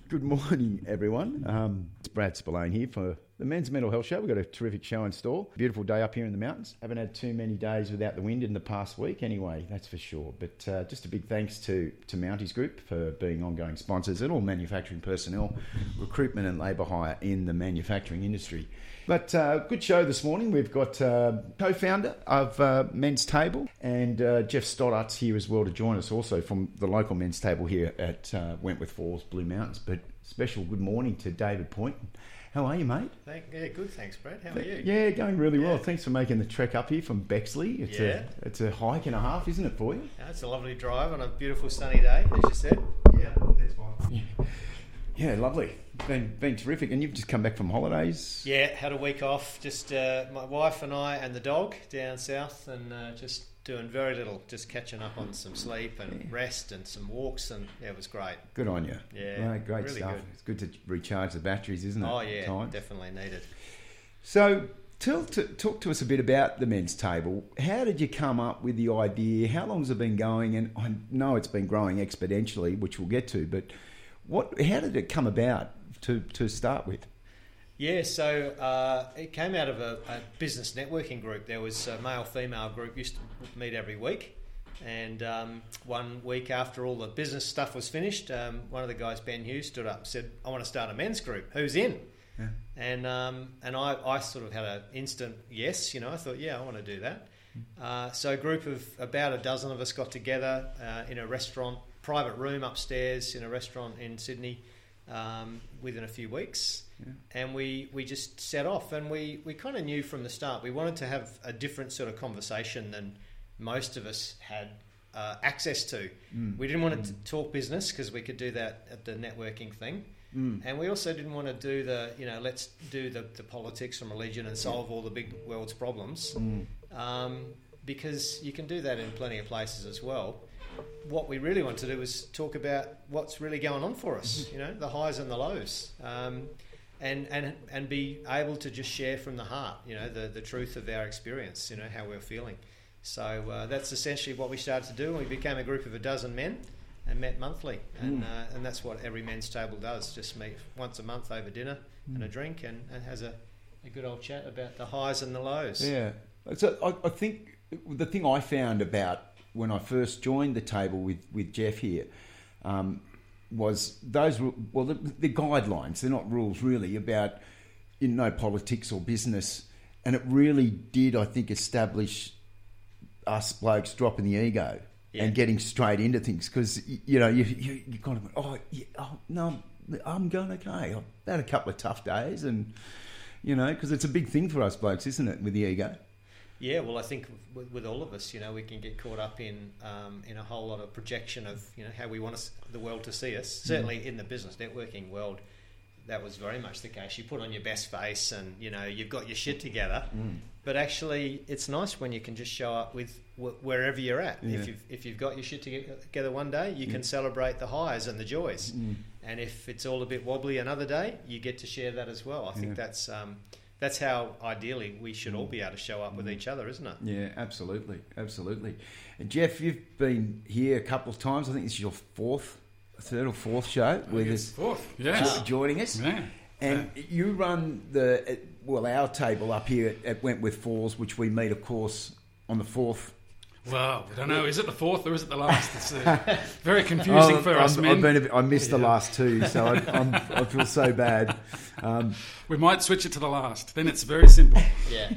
Good morning, everyone. It's Brad Spillane here for the Men's Mental Health Show. We've got a terrific show in store. Beautiful day up here in the mountains. Haven't had too many days without the wind in the past week anyway, that's for sure. But just a big thanks to Mounties Group for being ongoing sponsors and all manufacturing personnel, recruitment and labour hire in the manufacturing industry. But good show this morning. We've got co-founder of Men's Table and Jeff Stoddart's here as well to join us also from the local Men's Table here at Wentworth Falls, Blue Mountains. But special good morning to David Point. How are you, mate? Yeah, good. Thanks, Brad. How are you? Yeah, going really well. Thanks for making the trek up here from Bexley. It's a hike and a half, isn't it, for you? Yeah, it's a lovely drive on a beautiful sunny day, as you said. Yeah, that's fine. Yeah, lovely. Been terrific. And you've just come back from holidays? Yeah, had a week off. Just my wife and I and the dog down south, and just doing very little, just catching up on some sleep and rest and some walks, and it was great. Good on you. Yeah, great really stuff. good. It's good to recharge the batteries, isn't it? Oh yeah, definitely needed. So talk to us a bit about the Men's Table. How did you come up with the idea? How long has it been going? And I know it's been growing exponentially, which we'll get to, but how did it come about to start with? Yeah, so it came out of a business networking group. There was a male-female group, used to meet every week. And 1 week after all the business stuff was finished, one of the guys, Ben Hughes, stood up and said, I want to start a men's group. Who's in? Yeah. And I sort of had an instant yes. I thought, I want to do that. So a group of about a dozen of us got together in a restaurant, private room upstairs in a restaurant in Sydney within a few weeks. Yeah. And we just set off, and we kind of knew from the start we wanted to have a different sort of conversation than most of us had access to. We didn't want to talk business because we could do that at the networking thing. And we also didn't want to do let's do the politics and religion and solve all the big world's problems, because you can do that in plenty of places as well. What we really want to do was talk about what's really going on for us, the highs and the lows, and be able to just share from the heart, the truth of our experience, how we're feeling. So that's essentially what we started to do. We became a group of a dozen men and met monthly, and that's what every Men's Table does, just meet once a month over dinner and a drink and has a good old chat about the highs and the lows. Yeah. So I think the thing I found about when I first joined the table with Jeff here was those, the guidelines. They're not rules really about politics or business, and it really did, I think, establish us blokes dropping the ego and getting straight into things, because you kind of no, I'm going okay. I've had a couple of tough days, and because it's a big thing for us blokes, isn't it, with the ego? Yeah, well, I think with all of us, we can get caught up in a whole lot of projection of how we want the world to see us. Certainly in the business networking world, that was very much the case. You put on your best face and you've got your shit together. But actually, it's nice when you can just show up with wherever you're at. Yeah. If you've got your shit together one day, you can celebrate the highs and the joys. And if it's all a bit wobbly another day, you get to share that as well. I think that's how ideally we should all be able to show up with each other, isn't it? Yeah, absolutely. And Jeff, you've been here a couple of times. I think this is your third or fourth show with us. Fourth, joining us. Yeah. And you run our table up here at Wentworth Falls, which we meet, of course, on the 4th. Well, I don't know. Is it the 4th or is it the last? It's very confusing for us men. I missed the last two, so I feel so bad. We might switch it to the last. Then it's very simple. Yeah.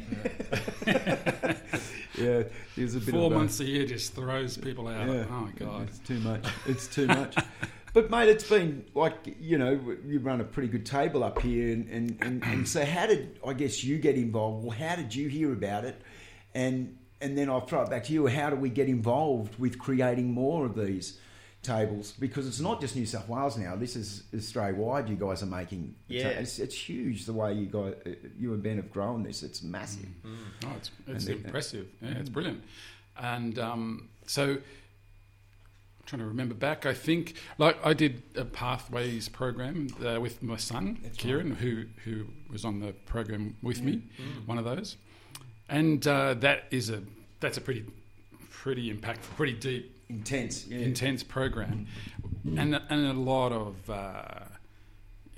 Yeah, there's a bit 4 months a year just throws people out. Yeah. Oh, my God. It's too much. But, mate, it's been like, you run a pretty good table up here. And so how did, I guess, you get involved? Well, how did you hear about it? And then I'll throw it back to you. How do we get involved with creating more of these tables? Because it's not just New South Wales now. This is Australia-wide you guys are making. Yeah. It's huge the way you and Ben have grown this. It's massive. Oh, it's impressive. Yeah, it's brilliant. And so I'm trying to remember back. I think I did a Pathways program with my son, Kieran, who was on the program with me, one of those. And that's a pretty impactful, pretty deep, intense program, and a lot of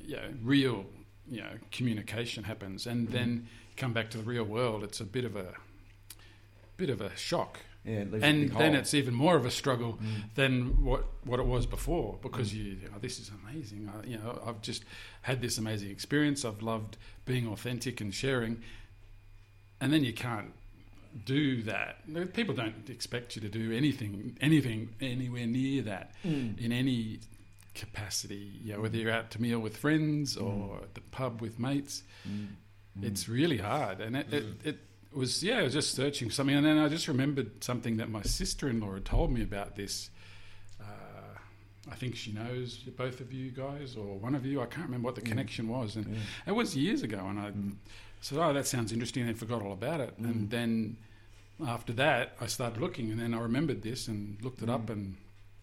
real communication happens, and then come back to the real world. It's a bit of a shock. Yeah, it leaves a And big then hole. it's even more of a struggle than what it was before, because this is amazing. I've just had this amazing experience. I've loved being authentic and sharing, and then you can't do that. People don't expect you to do anything anywhere near that in any capacity. Whether you're out to meal with friends or at the pub with mates, it's really hard. And it was I was just searching something, and then I just remembered something that my sister-in-law had told me about this. I think she knows both of you guys, or one of you. I can't remember what the connection was, and it was years ago. And I said, "Oh, that sounds interesting," and forgot all about it. And then after that, I started looking, and then I remembered this and looked it up, and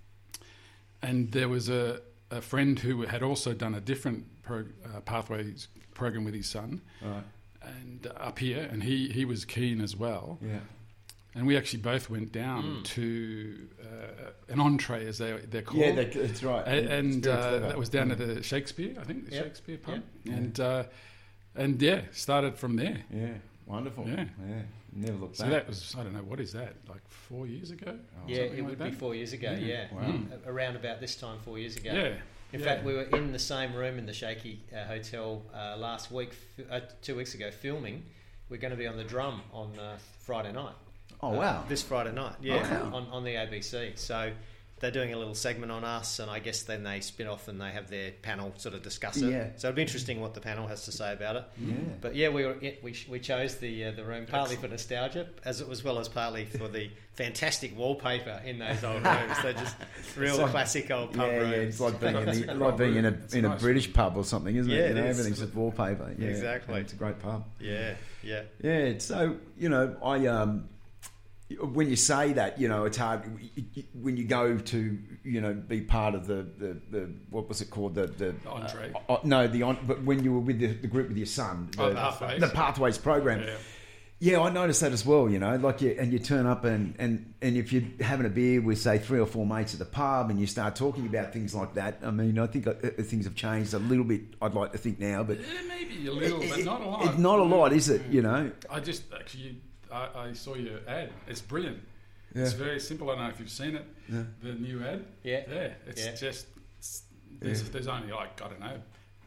there was a friend who had also done a different Pathways program with his son. Right. And up here, and he was keen as well. Yeah. And we actually both went down to an entree, as they're called. Yeah, that's right. And that was down at the Shakespeare, I think, the Shakespeare pub. Yep. And started from there. Yeah, wonderful. Yeah. Never looked So back. that was, I don't know, what is that, like 4 years ago? It would be 4 years ago, Wow. Around about this time 4 years ago. Yeah. In fact, we were in the same room in the Shaky Hotel last week, 2 weeks ago, filming. We're going to be on the drum on Friday night. Oh, wow. This Friday night, on the ABC. So they're doing a little segment on us, and I guess then they spin off and they have their panel sort of discuss it. Yeah. So it'll be interesting what the panel has to say about it. Yeah. But we chose the room partly for nostalgia, as well as partly for the fantastic wallpaper in those old rooms. They're just real classic old pub rooms. Yeah, it's like being in a British pub or something, isn't it? Yeah, it is. Everything's just wallpaper. Yeah, Exactly. It's a great pub. Yeah. Yeah, so I when you say that, it's hard when you go to be part of the what was it called, the entree. But when you were with the group with your son, the Pathways program. Yeah, I noticed that as well. You turn up and if you're having a beer with, say, 3 or 4 mates at the pub, and you start talking about things like that. I mean, I think things have changed a little bit. I'd like to think now, but maybe a little, but not a lot. It's not a lot, is it? I just actually. I saw your ad. It's brilliant. Yeah. It's very simple. I don't know if you've seen it. Yeah. The new ad. Yeah. It's just there's only like, I don't know,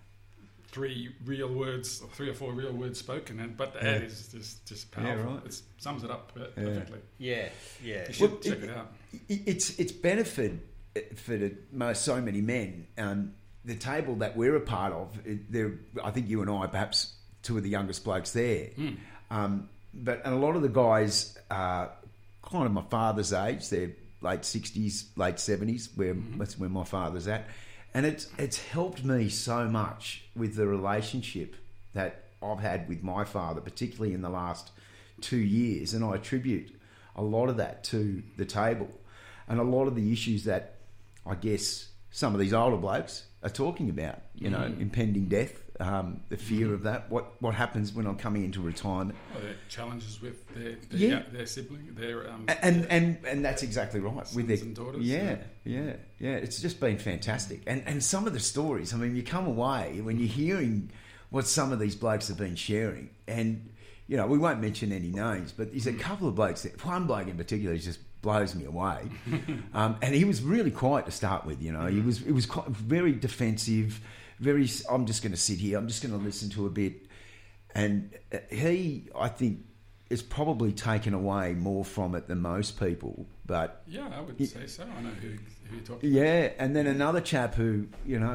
3 or 4 real words spoken, but the ad is just powerful. Yeah, right. It sums it up perfectly. Yeah. You should check it out. It's benefited for so many men. The table that we're a part of, I think you and I, perhaps 2 of the youngest blokes there. But a lot of the guys are kind of my father's age. They're late 60s, late 70s, that's where my father's at. And it's helped me so much with the relationship that I've had with my father, particularly in the last 2 years. And I attribute a lot of that to the table and a lot of the issues that I guess some of these older blokes are talking about, impending death, the fear of that, what happens when I'm coming into retirement. Their challenges with their sibling, and that's exactly right. Sons with their and daughters. Yeah. It's just been fantastic. And some of the stories, I mean, you come away when you're hearing what some of these blokes have been sharing, and we won't mention any names, but there's a couple of blokes. One bloke in particular just blows me away, and he was really quiet to start with. He was quite, very defensive. I'm just going to sit here. I'm just going to listen to a bit. And he, I think, is probably taken away more from it than most people. But yeah, I would say so. I know who you're talking about. Yeah, and then another chap who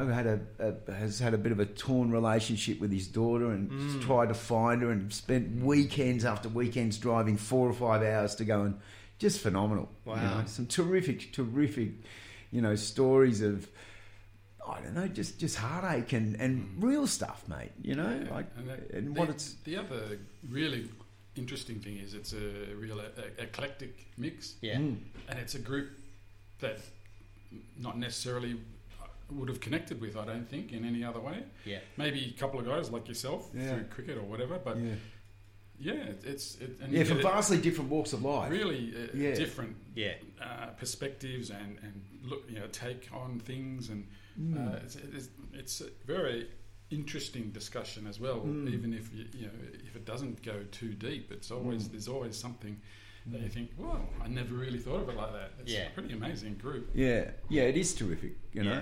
has had a bit of a torn relationship with his daughter and tried to find her and spent weekends after weekends driving 4 or 5 hours to go, and just phenomenal. Wow, some terrific, stories of, I don't know, just heartache and real stuff, mate. The other really interesting thing is it's a real eclectic mix. Yeah, and it's a group that not necessarily would have connected with, I don't think, in any other way. Yeah, maybe a couple of guys like yourself through cricket or whatever, but from vastly different walks of life, really different perspectives and look, take on things, and it's very interesting discussion as well. Even if if it doesn't go too deep, it's always there's always something that you think, well, I never really thought of it like that. It's a pretty amazing group. Yeah, it is terrific.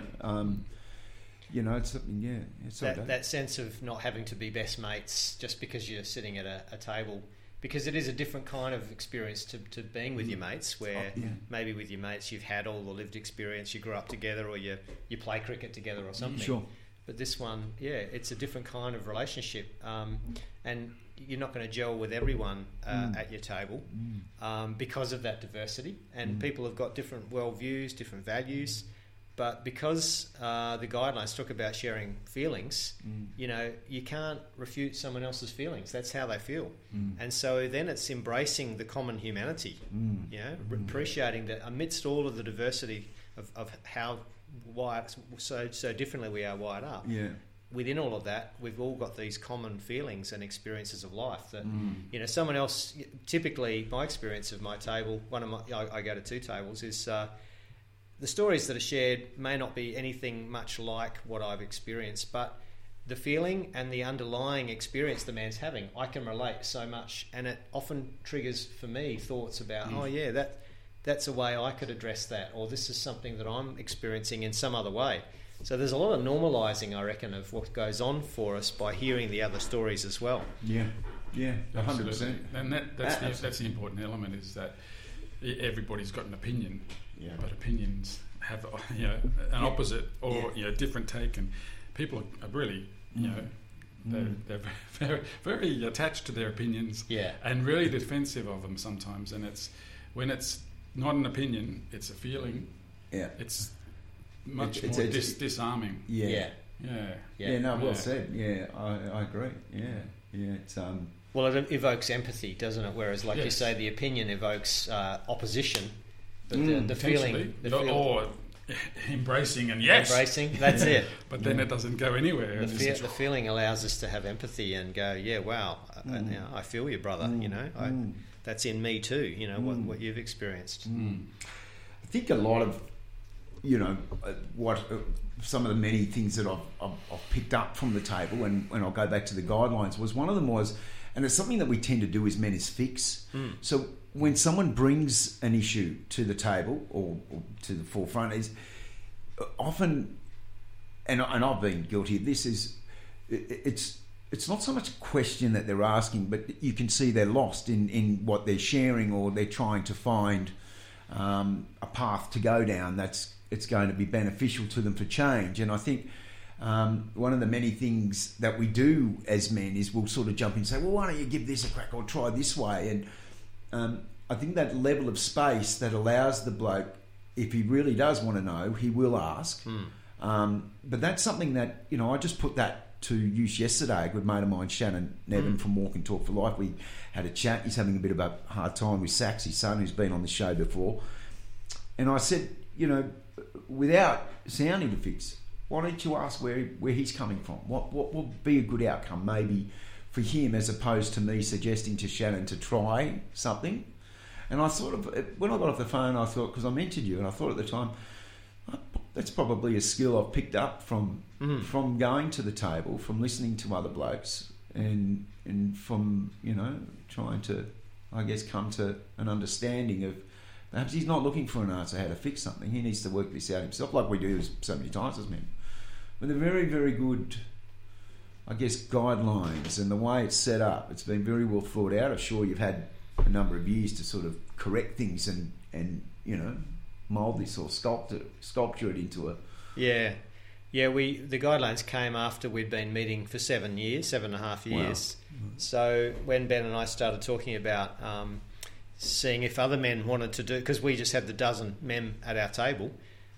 It's something. It's that sense of not having to be best mates just because you're sitting at a table. Because it is a different kind of experience to being with your mates, where maybe with your mates you've had all the lived experience, you grew up together, or you play cricket together or something. Sure. But this one, it's a different kind of relationship, and you're not going to gel with everyone at your table because of that diversity. And people have got different worldviews, different values. But because the guidelines talk about sharing feelings, you can't refute someone else's feelings. That's how they feel. And so then it's embracing the common humanity, appreciating that amidst all of the diversity of how so differently we are wired up. Yeah. Within all of that, we've all got these common feelings and experiences of life that, someone else, typically my experience of my table, I go to 2 tables, is... the stories that are shared may not be anything much like what I've experienced, but the feeling and the underlying experience the man's having, I can relate so much, and it often triggers for me thoughts about, that's a way I could address that, or this is something that I'm experiencing in some other way. So there's a lot of normalising, I reckon, of what goes on for us by hearing the other stories as well. Yeah, 100%. And that's the important element, is that everybody's got an opinion. Yeah. But opinions have an opposite or different take, and people are really they're very, very attached to their opinions and really defensive of them sometimes. And when it's not an opinion, it's a feeling. Yeah, it's much more disarming. Well said. Yeah, I agree. It's well, it evokes empathy, doesn't it? Whereas, like you say, the opinion evokes opposition. But the feeling... or embracing that's it. But then it doesn't go anywhere. The feeling allows us to have empathy and go, wow, I feel you, brother. That's in me too. What you've experienced. I think a lot of some of the many things that I've picked up from the table, and when I'll go back to the guidelines, was one of them was, and it's something that we tend to do as men, is fix. So when someone brings an issue to the table or to the forefront, is often, and I've been guilty of this, is it's not so much a question that they're asking, but you can see they're lost in what they're sharing, or they're trying to find a path to go down it's going to be beneficial to them for change. And I think one of the many things that we do as men is we'll sort of jump in and say, well, why don't you give this a crack, or try this way? And I think that level of space that allows the bloke, if he really does want to know, he will ask. But that's something that, I just put that to use yesterday. A good mate of mine, Shannon Nevin from Walk and Talk for Life, we had a chat. He's having a bit of a hard time with Sax, his son, who's been on the show before. And I said, without sounding to Fix, why don't you ask where he's coming from? What will be a good outcome maybe for him, as opposed to me suggesting to Shannon to try something? And I sort of, when I got off the phone, I thought, because I mentioned you, and I thought at the time, that's probably a skill I've picked up from going to the table, from listening to other blokes, and from trying to, I guess, come to an understanding of perhaps he's not looking for an answer how to fix something. He needs to work this out himself, like we do so many times as men. But they're very, very good, I guess, guidelines, and the way it's set up, it's been very well thought out. I'm sure you've had a number of years to sort of correct things and mould this or sculpture it into a... Yeah, the guidelines came after we'd been meeting for 7.5 years. Wow. So when Ben and I started talking about seeing if other men wanted to do... Because we just had the dozen men at our table,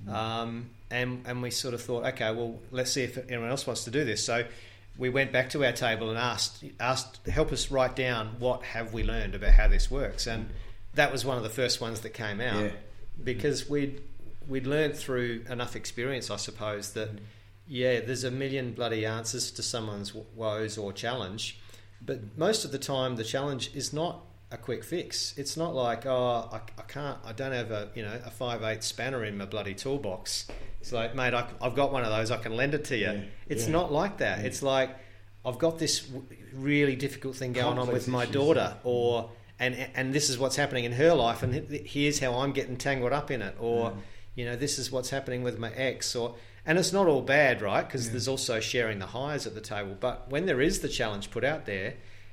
and we sort of thought, okay, well, let's see if anyone else wants to do this. So we went back to our table and asked, help us write down what have we learned about how this works. And that was one of the first ones that came out, because we'd learned through enough experience, I suppose, that, there's a million bloody answers to someone's woes or challenge. But most of the time, the challenge is not a quick fix. It's not like, I don't have a 5/8 spanner in my bloody toolbox. It's like, mate, I've got one of those, I can lend it to you. Yeah. It's not like that. Yeah. It's like, I've got this really difficult thing going on with my daughter, or and this is what's happening in her life, and here's how I'm getting tangled up in it, or this is what's happening with my ex, and it's not all bad, right? Because there's also sharing the highs at the table. But when there is the challenge put out there,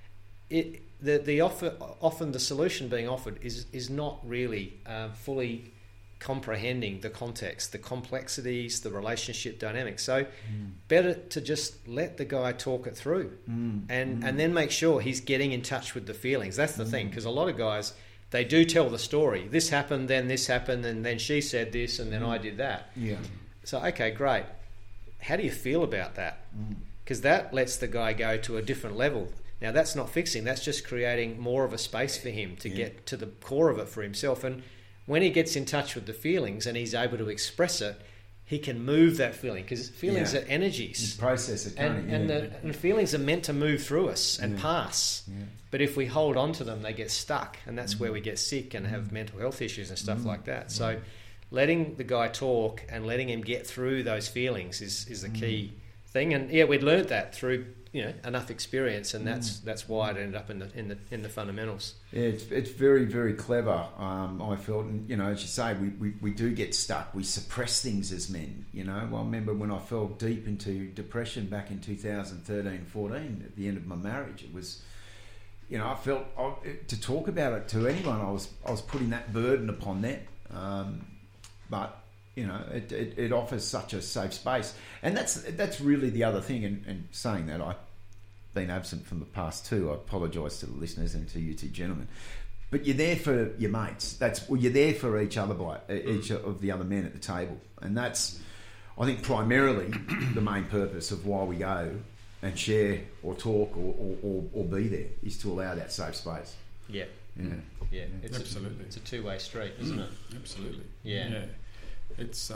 often the solution being offered is not really fully comprehending the context, the complexities, the relationship dynamics. So better to just let the guy talk it through and then make sure he's getting in touch with the feelings. That's the thing, because a lot of guys, they do tell the story. This happened, and then she said this, and then I did that. Yeah. So, okay, great. How do you feel about that? Because that lets the guy go to a different level. Now, that's not fixing. That's just creating more of a space for him to get to the core of it for himself. And when he gets in touch with the feelings and he's able to express it, he can move that feeling, because feelings are energies. You process it, and feelings are meant to move through us and pass. Yeah. But if we hold on to them, they get stuck, and that's where we get sick and have mental health issues and stuff like that. So letting the guy talk and letting him get through those feelings is the key thing. And we'd learned that through enough experience, and that's why it ended up in the fundamentals. Yeah, it's very, very clever. I felt, and as you say, we do get stuck. We suppress things as men. Well, I remember when I fell deep into depression back in 2013-14 at the end of my marriage. It was, I felt to talk about it to anyone, I was putting that burden upon them. But it offers such a safe space, and that's really the other thing. And saying that, I've been absent from the past too. I apologise to the listeners and to you two gentlemen, but you're there for your mates. You're there for each other, each of the other men at the table, and that's, I think, primarily the main purpose of why we go and share or talk or be there, is to allow that safe space. Yeah. Absolutely. It's a two-way street, isn't it? Absolutely. Yeah. It's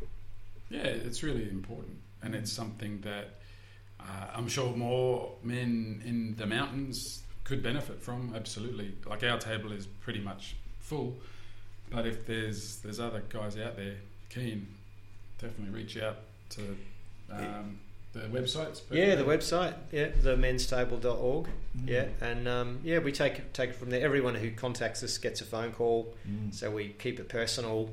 it's really important, and it's something that I'm sure more men in the mountains could benefit from. Absolutely. Like, our table is pretty much full, but if there's other guys out there keen, definitely reach out to the websites. The website, themenstable.org. And we take it from there. Everyone who contacts us gets a phone call, so we keep it personal.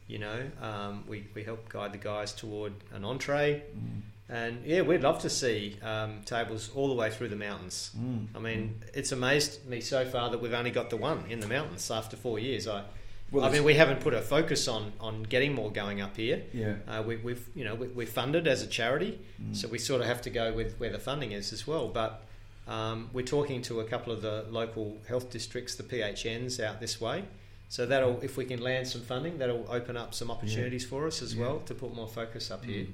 We help guide the guys toward an entree, and we'd love to see tables all the way through the mountains. I mean, it's amazed me so far that we've only got the one in the mountains after 4 years. We haven't put a focus on getting more going up here. We're funded as a charity, so we sort of have to go with where the funding is as well. But we're talking to a couple of the local health districts, the PHNs out this way. So that'll, if we can land some funding, that'll open up some opportunities for us as well to put more focus up here.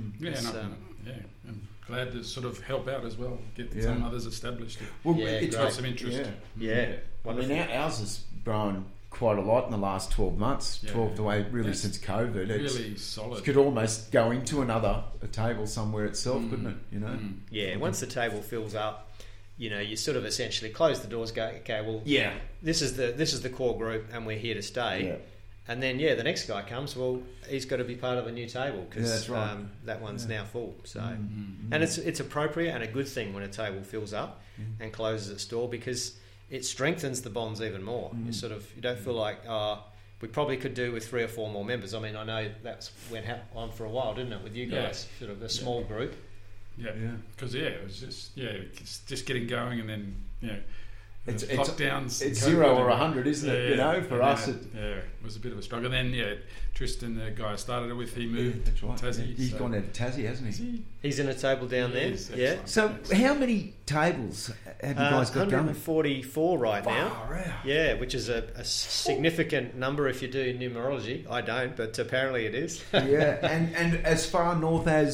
I'm glad to sort of help out as well, get some others established. It's got some interest. I mean, ours has grown quite a lot in the last 12 months, 12 away since COVID. It's really solid. It could almost go into a table somewhere itself, couldn't it? Once the table fills up, you sort of essentially close the doors, go, okay, well, this is the core group, and we're here to stay. And then the next guy comes, well, he's got to be part of a new table, because that one's now full. So and it's appropriate and a good thing when a table fills up and closes its door, because it strengthens the bonds even more. You don't feel like, we probably could do with 3 or 4 more members. I mean, I know that's went on for a while, didn't it, with you guys? Sort of a small group. Because it was just getting going, and then it's lockdowns. It's 0 or 100, isn't it? For us, it was a bit of a struggle. And then Tristan, the guy I started it with, he moved to Tassie. He's gone out to Tassie, hasn't he? He's in a table down there. So how many tables have you guys got going? 144 right now. Wow. Yeah, which is a significant number if you do numerology. I don't, but apparently it is. And as far north as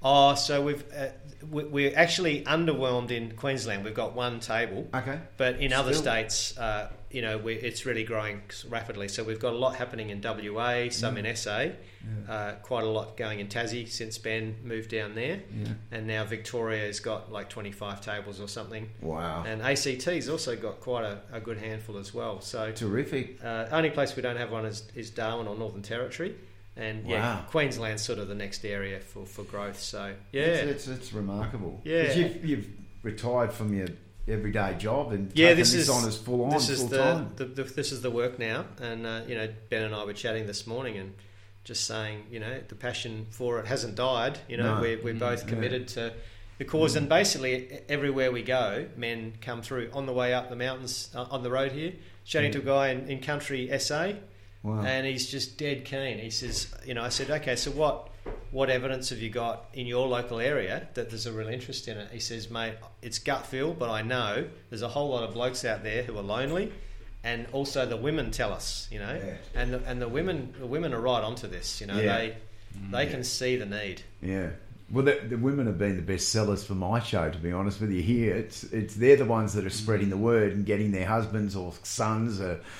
Oh, so we're actually underwhelmed in Queensland. We've got one table. Okay. But in other states, it's really growing rapidly. So we've got a lot happening in WA, some in SA, quite a lot going in Tassie since Ben moved down there. Yeah. And now Victoria's got like 25 tables or something. Wow. And ACT's also got quite a good handful as well. So terrific. Only place we don't have one is Darwin or Northern Territory. And Queensland's sort of the next area for growth. So it's remarkable. Yeah, 'cause you've retired from your everyday job and taken this on as full time. This is the work now. And Ben and I were chatting this morning and just saying, the passion for it hasn't died. We're both committed to the cause. And basically everywhere we go, men come through on the way up the mountains on the road here. Chatting to a guy in country SA. Wow. And he's just dead keen. He says, I said, okay, so what evidence have you got in your local area that there's a real interest in it? He says, mate, it's gut feel, but I know there's a whole lot of blokes out there who are lonely, and also the women tell us, and the women are right onto this, they can see the need. Yeah. Well, the women have been the best sellers for my show, to be honest with you. Here, it's they're the ones that are spreading the word and getting their husbands or sons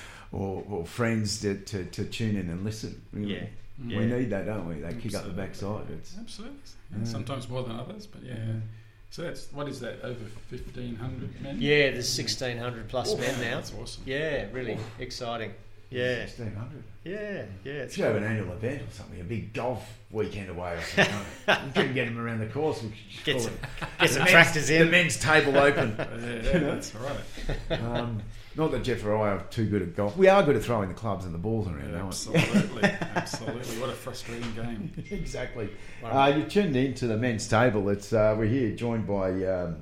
or friends to tune in and listen. Yeah. We need that, don't we? They kick up the backside. Absolutely. And sometimes more than others, but yeah. So what is that, over 1,500 men? Yeah, there's 1,600 plus men now. That's awesome. Yeah, really exciting. Yeah. 1,600. Yeah. You should have an annual event or something, a big golf weekend away or something. You couldn't get them around the course. Get some tractors in. The men's table open. That's right. Not that Jeff or I are too good at golf. We are good at throwing the clubs and the balls around, absolutely. Absolutely. What a frustrating game. Exactly. You tuned in to the men's table. We're here joined by one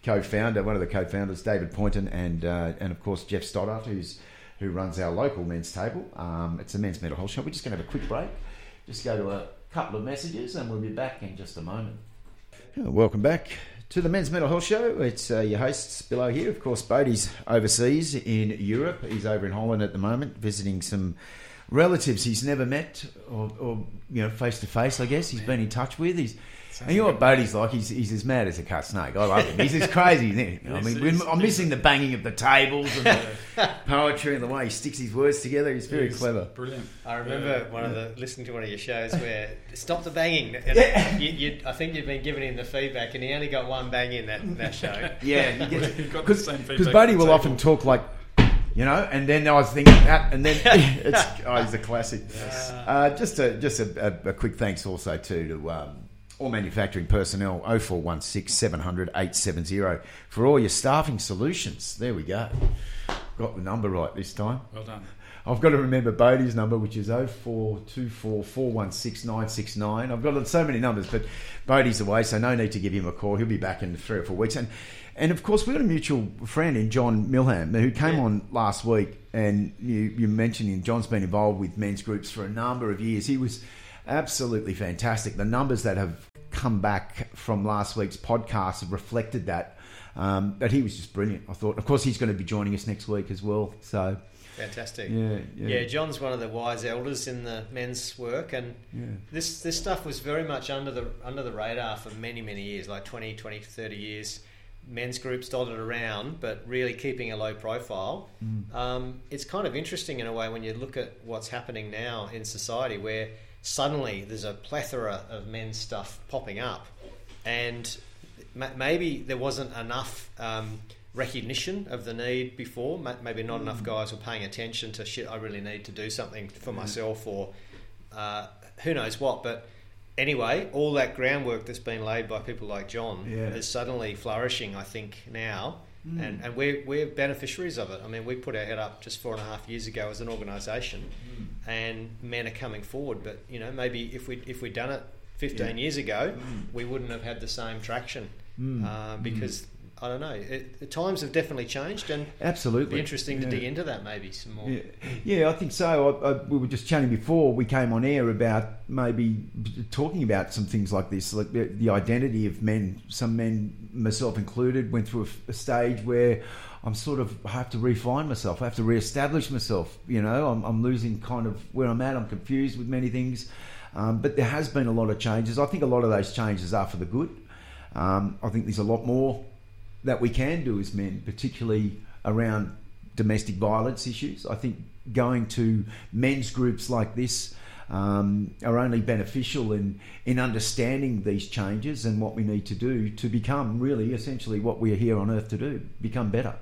of the co-founders, David Poynton, and of course Jeff Stoddart, who runs our local men's table. It's a men's mental health show. We're just going to have a quick break. Just go to a couple of messages and we'll be back in just a moment. Welcome back to the Men's Mental Health Show. It's your hosts, Billo here. Of course, Bodie's overseas in Europe. He's over in Holland at the moment, visiting some relatives he's never met or face to face, I guess. He's been in touch with. And you know what Bodie's like? He's as mad as a cut snake. I love him. He's as crazy, isn't he? I'm missing the banging of the tables and the poetry and the way he sticks his words together. He's very clever. Brilliant. I remember listening to one of your shows where stop the banging. And I think you've been giving him the feedback, and he only got one bang in that show. Yeah, because Bodie will often talk like, and then I was thinking that, and then he's a classic. Yes. Just a quick thanks also to all manufacturing personnel, 0416 700 870 for all your staffing solutions. There we go. Got the number right this time. Well done. I've got to remember Bodie's number, which is 0424 416 969. I've got so many numbers, but Bodie's away, so no need to give him a call. He'll be back in 3 or 4 weeks. And of course, we've got a mutual friend in John Milham who came on last week, and you mentioned him. John's been involved with men's groups for a number of years. He was absolutely fantastic. The numbers that have come back from last week's podcast have reflected that. But he was just brilliant, I thought. Of course, he's going to be joining us next week as well. So fantastic. Yeah, John's one of the wise elders in the men's work, and this stuff was very much under the radar for many, many years, like 20, 30 years. Men's groups dotted around, but really keeping a low profile. It's kind of interesting in a way when you look at what's happening now in society, where suddenly there's a plethora of men's stuff popping up, and maybe there wasn't enough recognition of the need before. Maybe not enough guys were paying attention to shit. I really need to do something for myself, or who knows what. But anyway, all that groundwork that's been laid by people like John is suddenly flourishing, I think, now. And we're beneficiaries of it. I mean, we put our head up just 4.5 years ago as an organisation, and men are coming forward. But maybe if we'd done it 15 years ago, we wouldn't have had the same traction because I don't know. The times have definitely changed, and absolutely, it'd be interesting to dig into that maybe some more. Yeah, I think so. We were just chatting before we came on air about maybe talking about some things like this, like the identity of men. Some men, myself included, went through a stage where I have to refine myself. I have to reestablish myself. I'm losing kind of where I'm at. I'm confused with many things. But there has been a lot of changes. I think a lot of those changes are for the good. I think there's a lot more that we can do as men, particularly around domestic violence issues. I think going to men's groups like this are only beneficial in understanding these changes and what we need to do to become really essentially what we are here on earth to do, become better.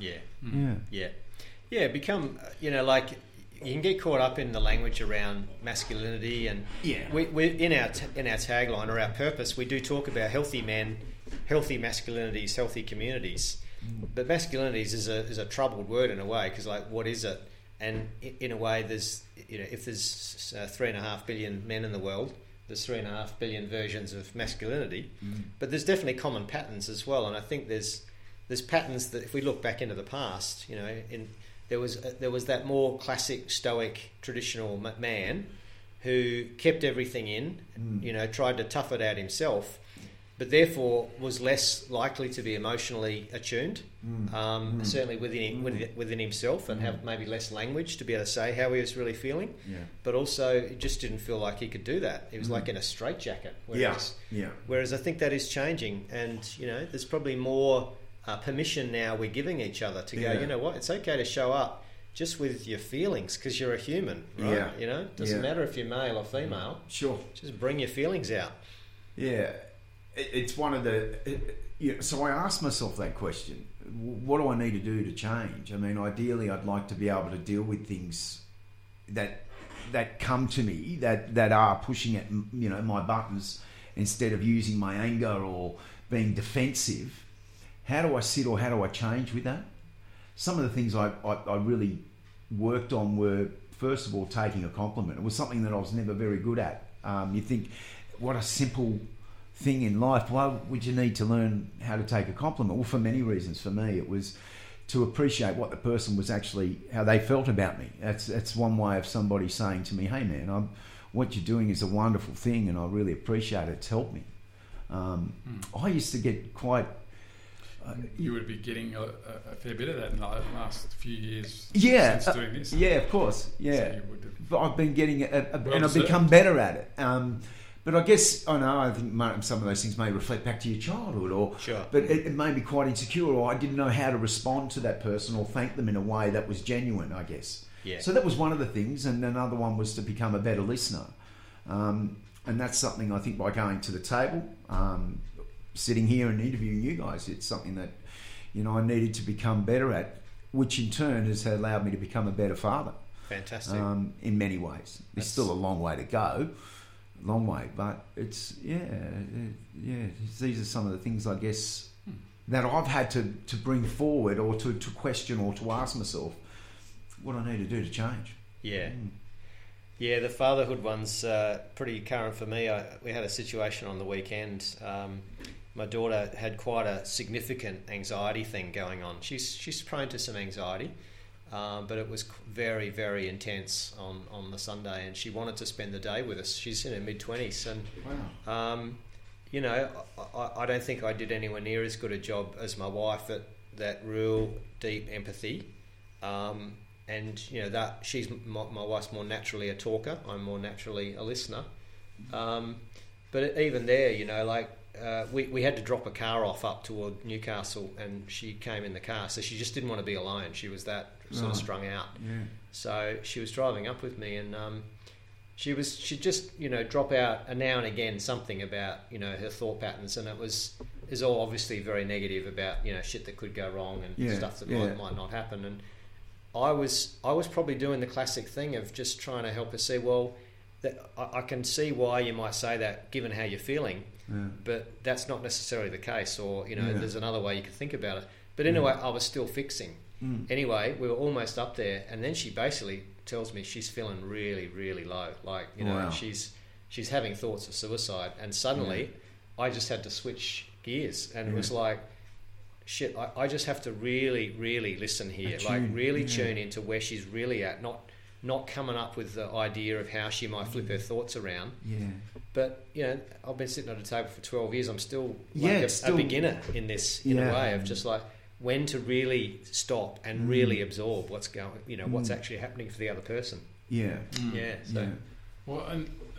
Become, like you can get caught up in the language around masculinity, and we in our tagline or our purpose, we do talk about healthy men, healthy masculinities, healthy communities. But masculinities is a troubled word in a way, because like, what is it? And in a way, there's, if there's 3.5 billion men in the world, there's 3.5 billion versions of masculinity. But there's definitely common patterns as well. And I think there's patterns that, if we look back into the past, there was that more classic stoic traditional man who kept everything in, tried to tough it out himself, but therefore was less likely to be emotionally attuned, certainly within himself, and have maybe less language to be able to say how he was really feeling. But also, it just didn't feel like he could do that. He was like in a straitjacket. Whereas I think that is changing, and there's probably more permission now we're giving each other to go, you know what, it's okay to show up just with your feelings, because you're a human, right? Doesn't matter if you're male or female. Sure. Just bring your feelings out. Yeah. It's one of the... so I asked myself that question. What do I need to do to change? I mean, ideally, I'd like to be able to deal with things that come to me, that are pushing at, my buttons, instead of using my anger or being defensive. How do I sit, or how do I change with that? Some of the things I really worked on were, first of all, taking a compliment. It was something that I was never very good at. You think, what a simple thing in life. Why would you need to learn how to take a compliment? Well, for many reasons. For me, it was to appreciate what the person was actually, how they felt about me. That's one way of somebody saying to me, hey man, what you're doing is a wonderful thing and I really appreciate it. It's helped me. I used to get quite... you would be getting a fair bit of that in the last few years since doing this. Yeah, of course. Yeah. So but I've been getting and I've become better at it. But I guess, I think some of those things may reflect back to your childhood, but it made me quite insecure, or I didn't know how to respond to that person or thank them in a way that was genuine, I guess. Yeah. So that was one of the things, and another one was to become a better listener. And that's something I think by going to the table, sitting here and interviewing you guys, it's something that, I needed to become better at, which in turn has allowed me to become a better father. Fantastic. In many ways. There's still a long way to go. Long way, but it's these are some of the things, I guess, that I've had to bring forward, or to question, or to ask myself what I need to do to change. The fatherhood one's pretty current for me. We had a situation on the weekend. My daughter had quite a significant anxiety thing going on. She's prone to some anxiety. But it was very, very intense on the Sunday, and she wanted to spend the day with us. She's in her mid-20s, and I don't think I did anywhere near as good a job as my wife at that real deep empathy. And that she's my wife's more naturally a talker. I'm more naturally a listener. But even there, we had to drop a car off up toward Newcastle, and she came in the car, so she just didn't want to be alone. She was that sort of strung out. So she was driving up with me, and she'd just drop out now and again something about her thought patterns, and it was all obviously very negative about shit that could go wrong and stuff that might not happen. And I was probably doing the classic thing of just trying to help her see, well, that I can see why you might say that given how you're feeling, but that's not necessarily the case, or there's another way you could think about it. But anyway, I was still fixing. Anyway, we were almost up there, and then she basically tells me she's feeling really, really low. Like, she's having thoughts of suicide, and suddenly I just had to switch gears, and it was like, shit, I just have to really, really listen here, tune into where she's really at, not coming up with the idea of how she might flip her thoughts around. But, I've been sitting at a table for 12 years. I'm still a beginner in this, in a way of just like when to really stop and really absorb what's going, what's actually happening for the other person. Well, and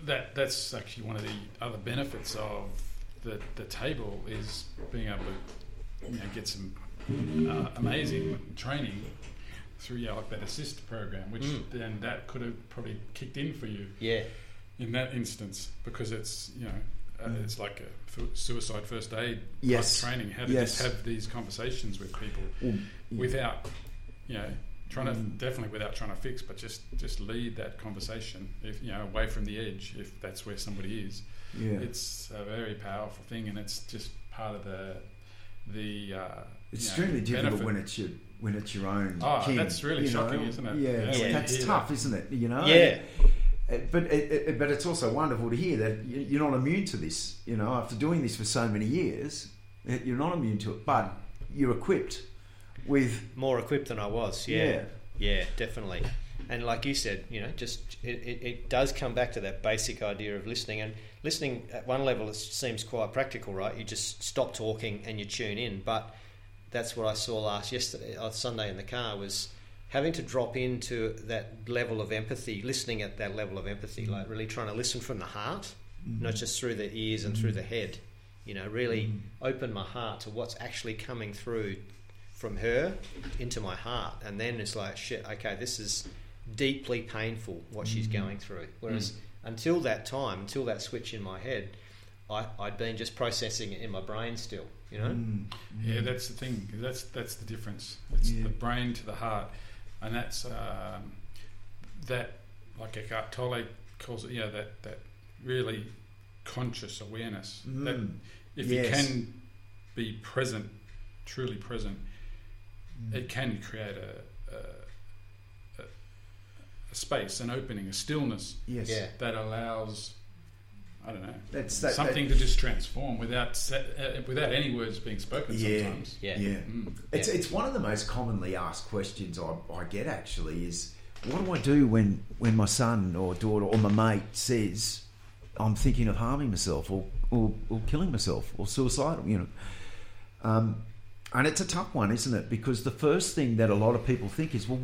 that's actually one of the other benefits of the table is being able to get some amazing training through like that assist program, which then that could have probably kicked in for you. Yeah. In that instance, because it's it's like a suicide first aid Yes. type training. How to just have these conversations with people without definitely without trying to fix, but just lead that conversation away from the edge if that's where somebody is. Yeah. It's a very powerful thing, and it's just part of the it's extremely difficult benefit. when it's your own kid. That's really shocking, isn't it? Yeah, that's tough, isn't it? Yeah. But it's also wonderful to hear that you're not immune to this. After doing this for so many years, you're not immune to it, but you're equipped with more equipped than I was. Yeah, definitely. And like you said, just it does come back to that basic idea of listening. And listening at one level, it seems quite practical, right? You just stop talking and you tune in. But that's what I saw Sunday in the car, was having to drop into that level of empathy, listening at that level of empathy, like really trying to listen from the heart, not just through the ears and through the head. Really open my heart to what's actually coming through from her into my heart. And then it's like, shit, okay, this is deeply painful what she's going through. Whereas until that switch in my head, I'd been just processing it in my brain still, Yeah, that's the thing. That's the difference. It's the brain to the heart. And that's that, like Eckhart Tolle calls it, that really conscious awareness. That if you can be present, truly present, it can create a space, an opening, a stillness that allows, I don't know, something to just transform without any words being spoken sometimes. It's one of the most commonly asked questions I get, actually, is what do I do when my son or daughter or my mate says I'm thinking of harming myself or killing myself or suicidal, and it's a tough one, isn't it? Because the first thing that a lot of people think is, well,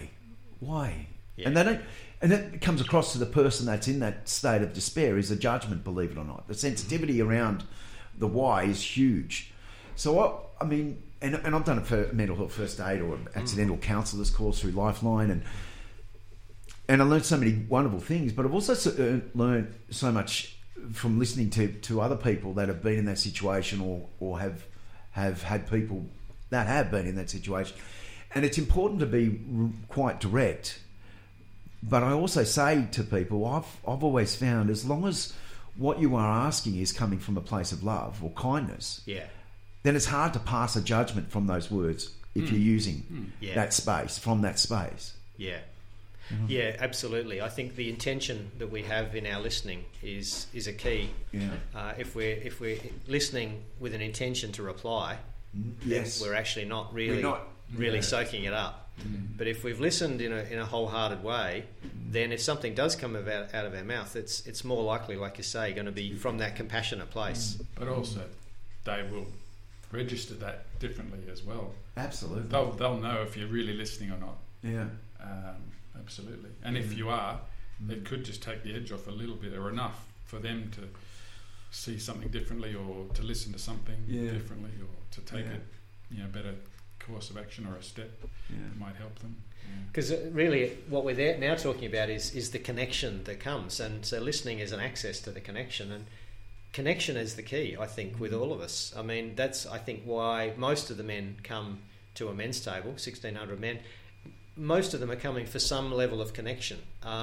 why? Yeah. And they don't. And it comes across to the person that's in that state of despair is a judgment, believe it or not. The sensitivity around the why is huge. So, I mean, and I've done it for mental health first aid or accidental counsellors course through Lifeline, and I learned so many wonderful things, but I've also learned so much from listening to other people that have been in that situation or have had people that have been in that situation. And it's important to be quite direct. But I also say to people, I've always found, as long as what you are asking is coming from a place of love or kindness, then it's hard to pass a judgment from those words if you're using that space, from that space. Yeah. Yeah, absolutely. I think the intention that we have in our listening is a key. Yeah. If we're listening with an intention to reply, then we're actually not really soaking it up. But if we've listened in a wholehearted way, then if something does come out of our mouth, it's more likely, like you say, going to be from that compassionate place. But also, they will register that differently as well. Absolutely. They'll know if you're really listening or not. Yeah. Absolutely. And if you are, it could just take the edge off a little bit, or enough for them to see something differently, or to listen to something differently, or to take a better course of action or a step that might help them. Because really what we're now talking about is the connection that comes, and so listening is an access to the connection, and connection is the key, I think, with all of us. I mean, that's, I think, why most of the men come to a men's table, 1,600 men. Most of them are coming for some level of connection.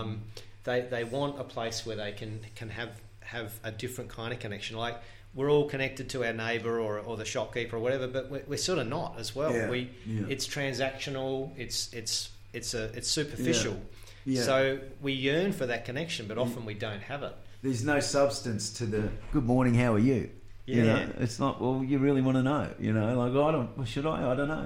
They want a place where they can have a different kind of connection. Like, we're all connected to our neighbour or the shopkeeper or whatever, but we're sort of not as well. It's transactional. It's superficial. Yeah. So we yearn for that connection, but often we don't have it. There's no substance to the good morning. How are you? Yeah. It's not. Well, you really want to know. Like, should I? I don't know.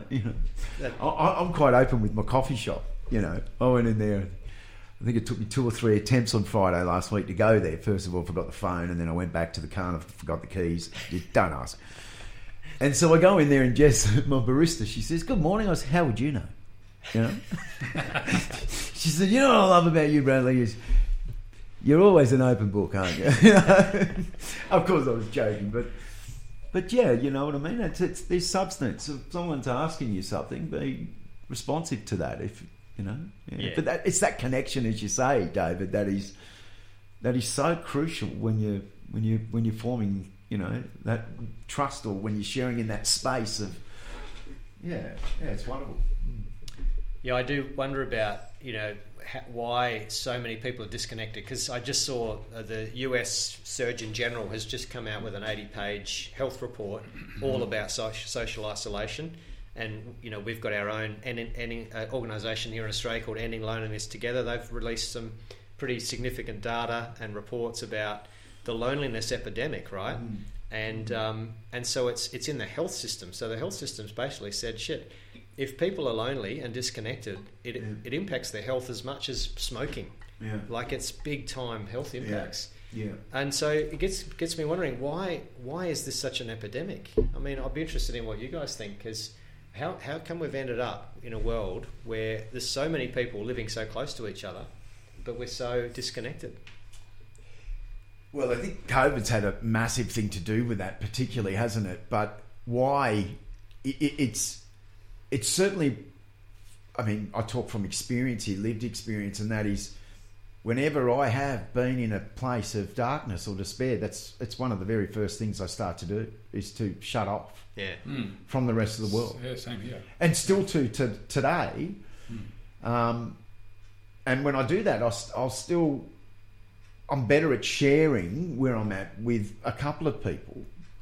I'm quite open with my coffee shop. I went in there. I think it took me 2 or 3 attempts on Friday last week to go there. First of all, I forgot the phone, and then I went back to the car and I forgot the keys. Don't ask. And so I go in there, and Jess, my barista, she says, "Good morning." I said, "How would you know?" She said, "You know what I love about you, Bradley, is You're always an open book, aren't you? You know? Of course, I was joking, but yeah, you know what I mean. It's there's substance. If someone's asking you something, be responsive to that. If you know, yeah. But it's that connection, as you say, David. That is so crucial when you're forming, you know, that trust, or when you're sharing in that space of. Yeah, it's wonderful. Yeah, I do wonder about, you know, why so many people are disconnected, because I just saw the US Surgeon General has just come out with an 80-page health report all about social isolation. And, you know, we've got our own organisation here in Australia called Ending Loneliness Together. They've released some pretty significant data and reports about the loneliness epidemic, right? And so it's in the health system. So the health system's basically said, shit, if people are lonely and disconnected, it impacts their health as much as smoking. Yeah. Like, it's big time health impacts. Yeah. And so it gets me wondering, why is this such an epidemic? I mean, I'd be interested in what you guys think, because how come we've ended up in a world where there's so many people living so close to each other, but we're so disconnected? Well, I think COVID's had a massive thing to do with that, particularly, hasn't it? But why? It's certainly, I mean, I talk from experience here, lived experience, and that is, whenever I have been in a place of darkness or despair, it's one of the very first things I start to do, is to shut off from the rest of the world. Yeah, same here. And still to today. And when I do that, I'm better at sharing where I'm at with a couple of people.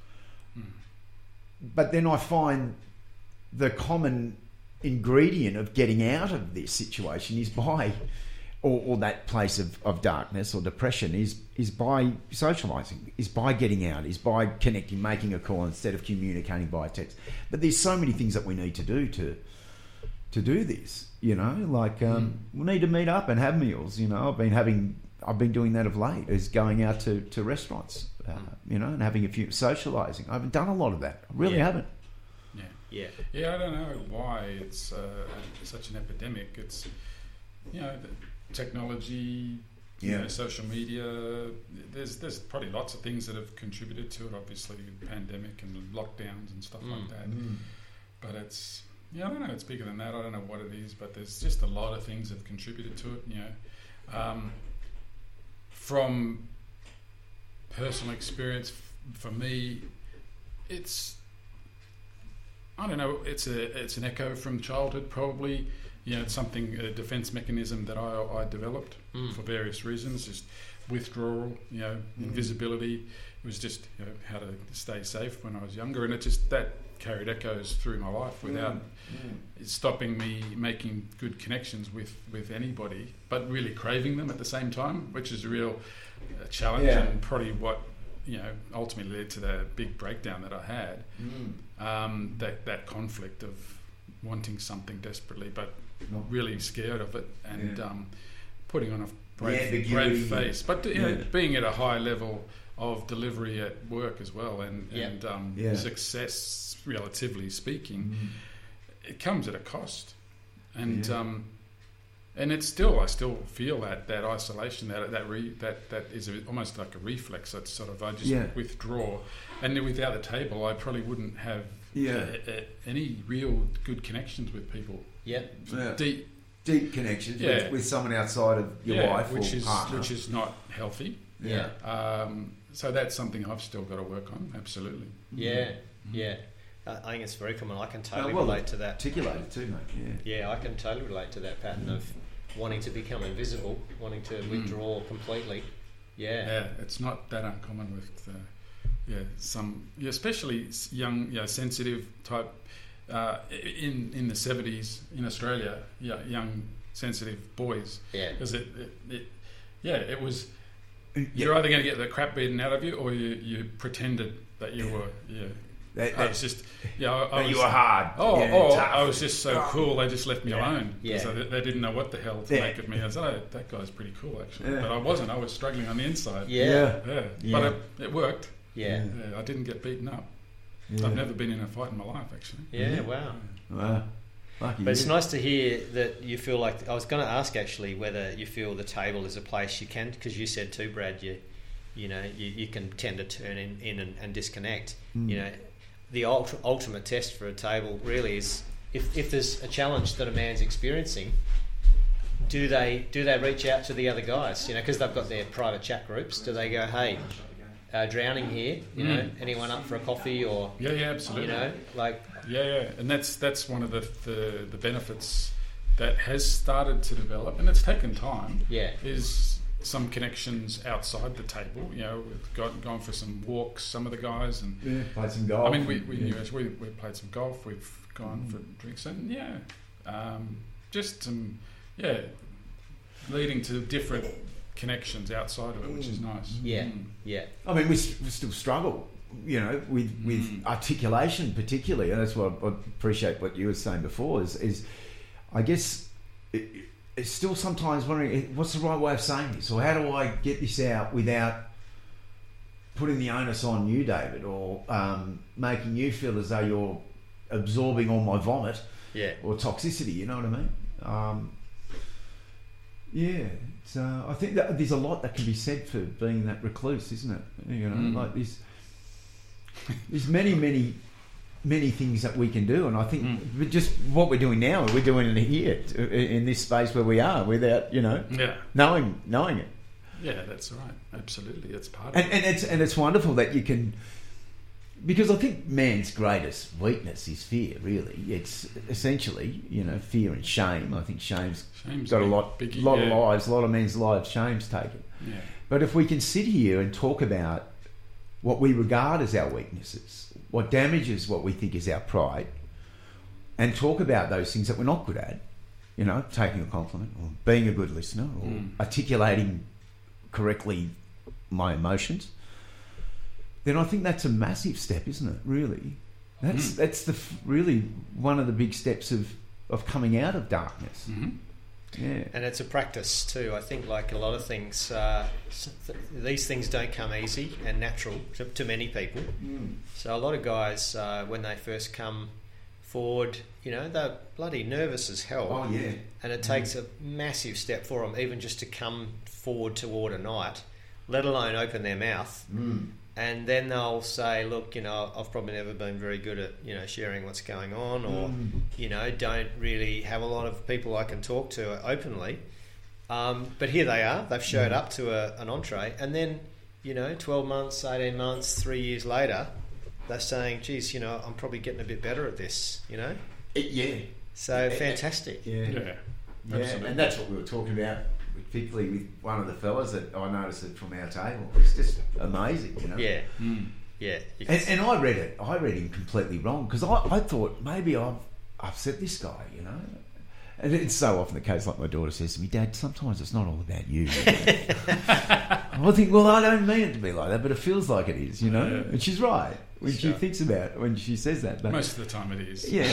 But then I find the common ingredient of getting out of this situation is by, or that place of darkness or depression is by socialising, is by getting out, is by connecting, making a call instead of communicating by text. But there's so many things that we need to do to do this, you know, like we need to meet up and have meals, you know. I've been doing that of late, is going out to restaurants, you know, and having a few, socialising. I haven't done a lot of that. I really haven't. Yeah, I don't know why it's such an epidemic. It's, you know, the technology, you know, social media. There's probably lots of things that have contributed to it. Obviously, the pandemic and lockdowns and stuff like that. But it's, I don't know. It's bigger than that. I don't know what it is, but there's just a lot of things that have contributed to it. You know, from personal experience, for me, it's, I don't know, it's an echo from childhood, probably. You know, it's something, a defence mechanism that I developed for various reasons, just withdrawal, you know, invisibility. It was just, you know, how to stay safe when I was younger, and it just, that carried echoes through my life without stopping me making good connections with anybody, but really craving them at the same time, which is a real challenge and probably what, you know, ultimately led to the big breakdown that I had. That conflict of wanting something desperately, but really scared of it, and putting on a brave face, but being at a high level of delivery at work as well, and success, relatively speaking, it comes at a cost, and it's still, I still feel that isolation, that is almost like a reflex. That's sort of, I just withdraw, and without the table, I probably wouldn't have any real good connections with people. Deep connections with someone outside of your wife or partner, which is not healthy. So that's something I've still got to work on. Absolutely. I think it's very common. I can totally relate to that. Articulate it too, mate. Yeah, I can totally relate to that pattern of wanting to become invisible, wanting to withdraw completely. It's not that uncommon with some, especially young, sensitive type. In the 70s in Australia, young sensitive boys. Because it was. You're either going to get the crap beaten out of you, or you pretended that you were. I was just, you were hard. I was just so cool. They just left me alone because they didn't know what the hell to make of me. I said, that guy's pretty cool actually, but I wasn't. I was struggling on the inside. But it worked. I didn't get beaten up. I've never been in a fight in my life actually. Wow. Lucky But it's you. nice to hear that you feel like... I was going to ask, actually, whether you feel the table is a place you can... Because you said too, Brad, you can tend to turn in and disconnect. You know, the ultimate test for a table really is if there's a challenge that a man's experiencing, do they reach out to the other guys? You know, because they've got their private chat groups. Do they go, hey, drowning here? You know, anyone up for a coffee or? Yeah, absolutely. You know, like. Yeah, and that's one of the benefits that has started to develop, and it's taken time. Yeah. Is some connections outside the table. You know, we've gone for some walks. Some of the guys and Played some golf. I mean, we played some golf. We've gone for drinks and just some leading to different connections outside of it, which is nice. Yeah, yeah. I mean, we still struggle, you know, with articulation particularly, and that's what I appreciate what you were saying before. Is I guess it's still sometimes wondering what's the right way of saying this, or how do I get this out without putting the onus on you, David, or making you feel as though you're absorbing all my vomit, or toxicity. You know what I mean? I think that there's a lot that can be said for being that recluse, isn't it? You know, like there's many things that we can do, and I think just what we're doing now, we're doing it here in this space where we are, without knowing it. Yeah, that's right. Absolutely, it's part of it. And it's wonderful that you can, because I think man's greatest weakness is fear. Really, it's essentially fear and shame. I think shame's got a lot of lives, a lot of men's lives. Shame's taken. Yeah. But if we can sit here and talk about what we regard as our weaknesses, what damages what we think is our pride, and talk about those things that we're not good at, taking a compliment or being a good listener or articulating correctly my emotions, then I think that's a massive step, isn't it? Really, that's really one of the big steps of coming out of darkness. Yeah, and it's a practice too. I think, like a lot of things, these things don't come easy and natural to many people. So a lot of guys, when they first come forward, they're bloody nervous as hell. Oh yeah, and it takes a massive step for them, even just to come forward toward a night, let alone open their mouth. And then they'll say, look, I've probably never been very good at, sharing what's going on, or, don't really have a lot of people I can talk to openly. But here they are. They've showed up to an entree. And then, 12 months, 18 months, 3 years later, they're saying, geez, I'm probably getting a bit better at this, Yeah. So fantastic. Yeah. Absolutely. And that's what we were talking about, particularly with one of the fellas that I noticed it from our table. It's just amazing, Yeah. Yeah. And I read him completely wrong, because I thought maybe I've upset this guy, And it's so often the case, like my daughter says to me, Dad, sometimes it's not all about you. I think, well, I don't mean it to be like that, but it feels like it is, Yeah. And she's right when she thinks about it, when she says that. But most of the time it is. Yeah.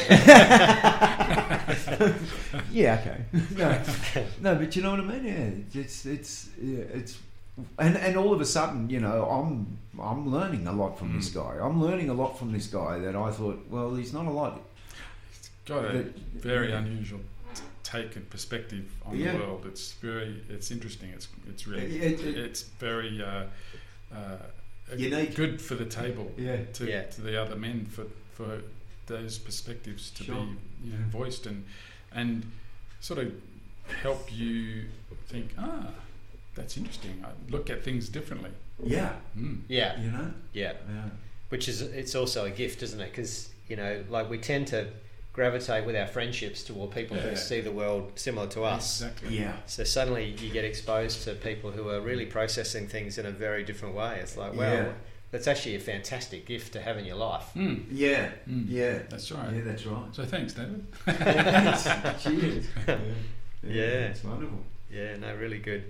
Yeah, okay. No, but you know what I mean? Yeah, it's and all of a sudden, I'm learning a lot from this guy. I'm learning a lot from this guy that I thought, well, he's not a lot. He's got a very unusual take and perspective on the world. It's interesting. It's really it's very unique, good for the table. To the other men for those perspectives to be voiced and sort of help you think, that's interesting. I look at things differently. Yeah. Yeah. Yeah. Which is, it's also a gift, isn't it? Because like we tend to gravitate with our friendships toward people who see the world similar to us. Exactly. Yeah. So suddenly you get exposed to people who are really processing things in a very different way. It's like, wow, that's actually a fantastic gift to have in your life. Yeah. Yeah. That's right. Yeah, that's right. So thanks, David. Cheers. Yeah. It's wonderful. Yeah, no, really good.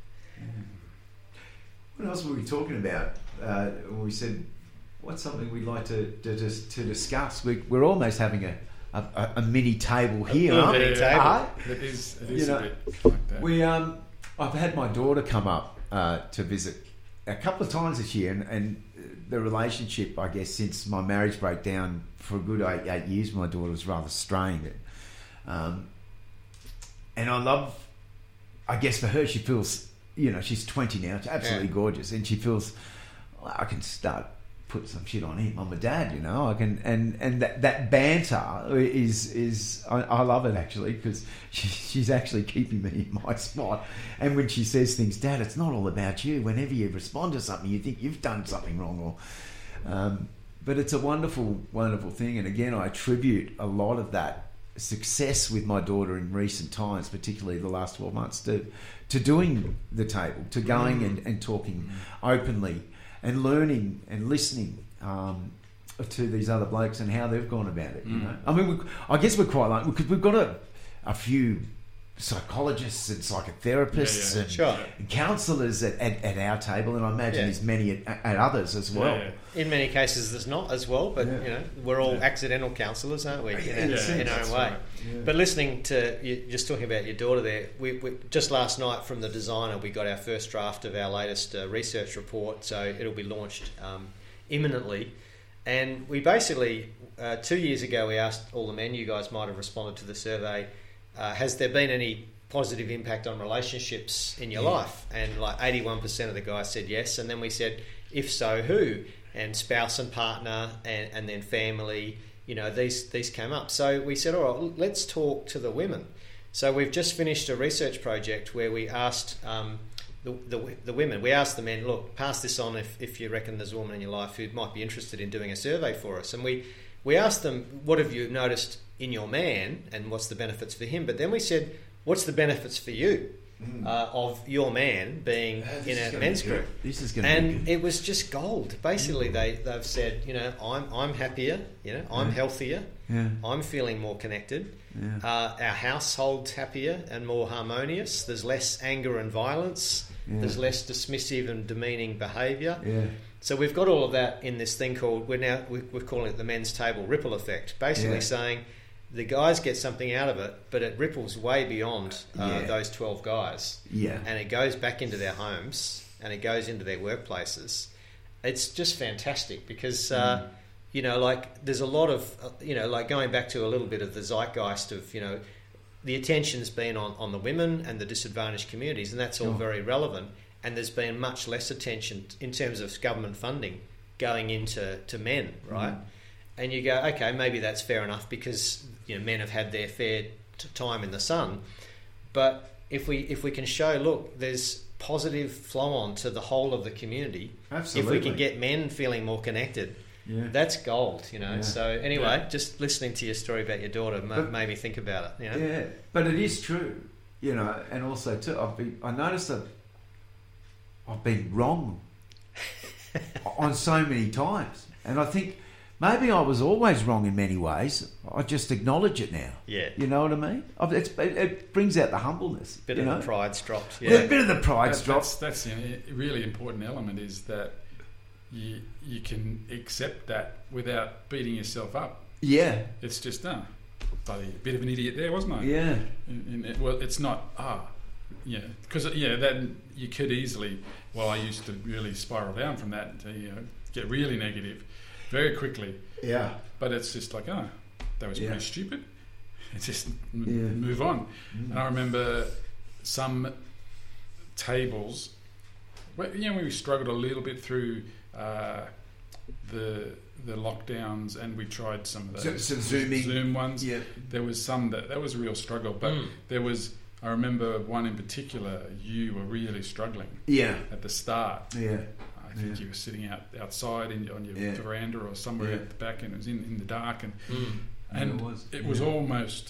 What else were we talking about? We said, what's something we'd like to discuss? We're almost having a mini table here. Mini table. It is a bit like that. I've had my daughter come up to visit a couple of times this year, and the relationship, I guess, since my marriage broke down for a good 8 years, my daughter was rather strained. And I love, I guess for her, she feels, she's 20 now, it's absolutely gorgeous, and she feels, I can start put some shit on him. I'm a dad, I can, and that banter is I love it actually, because she's actually keeping me in my spot. And when she says things, Dad, it's not all about you. Whenever you respond to something, you think you've done something wrong, but it's a wonderful, wonderful thing. And again, I attribute a lot of that success with my daughter in recent times, particularly the last 12 months, to doing the table, to going and talking openly, and learning and listening to these other blokes and how they've gone about it. I mean, I guess we're quite lucky because we've got a few psychologists and psychotherapists and counsellors at our table, and I imagine there's many at others as well. In many cases, there's not as well, but we're all accidental counsellors, aren't we? In our own way. Yeah. But listening to you, just talking about your daughter there, we just last night from the designer, we got our first draft of our latest research report, so it'll be launched imminently. And we basically 2 years ago we asked all the men, you guys might have responded to the survey, has there been any positive impact on relationships in your life? And like 81% of the guys said yes. And then we said, if so, who? And spouse and partner, and then family, these came up. So we said, all right, let's talk to the women. So we've just finished a research project where we asked the women, we asked the men, look, pass this on if you reckon there's a woman in your life who might be interested in doing a survey for us. And we asked them, what have you noticed in your man and what's the benefits for him? But then we said, what's the benefits for you of your man being in a men's group? This is going to be good. It was just gold. Basically, they've said, I'm happier, I'm healthier, I'm feeling more connected, our household's happier and more harmonious, there's less anger and violence, there's less dismissive and demeaning behaviour. So we've got all of that in this thing called, we're calling it the men's table ripple effect, basically saying the guys get something out of it, but it ripples way beyond those 12 guys. And it goes back into their homes and it goes into their workplaces. It's just fantastic because, there's a lot of, going back to a little bit of the zeitgeist of, the attention's been on the women and the disadvantaged communities, and that's all very relevant. And there's been much less attention in terms of government funding going into men, right? And you go, okay, maybe that's fair enough because men have had their fair time in the sun. But if we can show, look, there's positive flow on to the whole of the community. Absolutely. If we can get men feeling more connected, that's gold, So anyway, just listening to your story about your daughter made me think about it. Yeah, but it is true, and also too, I noticed that I've been wrong on so many times, and I think maybe I was always wrong in many ways. I just acknowledge it now. Yeah. You know what I mean? It brings out the humbleness. Bit of the pride's dropped. Yeah. A bit of the pride's dropped. That's a really important element, is that you can accept that without beating yourself up. Yeah. It's just, bloody bit of an idiot there, wasn't I? Yeah. Well, it's not, because, then you could easily, I used to really spiral down from that to, get really negative very quickly. Yeah. But it's just like, that was pretty stupid. It's just move on. And I remember some tables, we struggled a little bit through the lockdowns, and we tried some of those Zoom ones. Yeah. There was some that was a real struggle, but there was, I remember one in particular, you were really struggling at the start. Yeah. I think you were sitting outside on your veranda or somewhere at the back, and it was in the dark, and it was almost